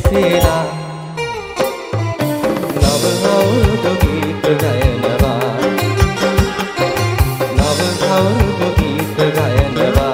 ගැසීලා නව අවුරුදු ගීත ගයනවා නව අවුරුදු ගීත ගයනවා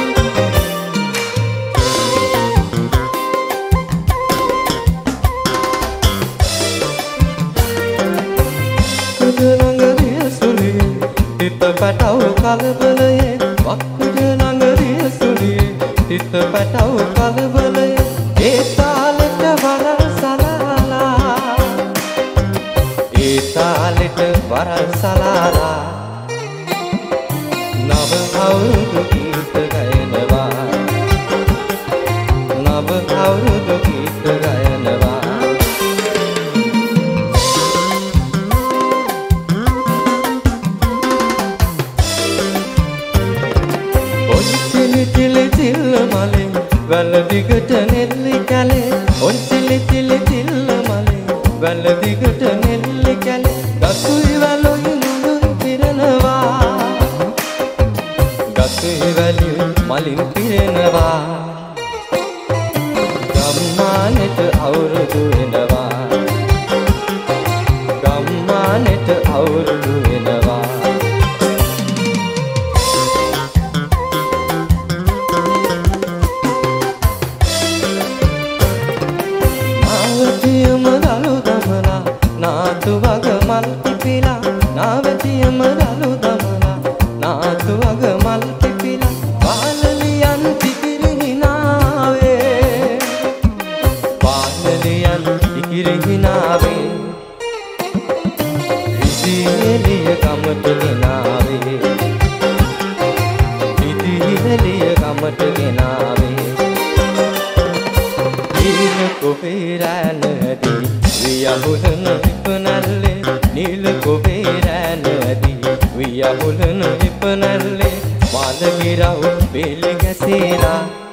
තිත පැටව කලබලයේ වක්කඩ නගරිය සුලියේ තිත පැටව කලබලයේ ඒ තාලෙට වරල් සලාලා ඒ තාලෙට වරල් සලාලා නව අවුරුදු ගීත ගයනවා නව අවුරුදු ගීත ගයනවා මලින් වැල දිගට නෙල්ලි කැලේ ඔන් සිලි සිලි සිල්ල මලින් වැල දිගට නෙල්ලි කැලේ ගසුයි වැලුයි මුළුයි පිරෙනවා ගසුයි වැලුයි මලින් පිරෙනවා ගම්මානෙට අවුරුදු එනවා ගම්මානෙට අවුරුදු එනවා නාතු වග මල් පිපිලා නාවැතියම රළු දමලා නාතු වග මල් පිපිලා පාලලියන් පිකිරි හිනාවේ පාලලියන් පිකිරි හිනාවේ රිදි එළිය ගමට ගෙනාවේ රිදි එළිය ගමට ගෙනාවේ ඊන කොපේ රැනදී වියහුලන විපනල්ලේ නිල කොපේ රැනදී වියහුලන විපනල්ලේ මාළගිරව් බෙලි ගැසීලා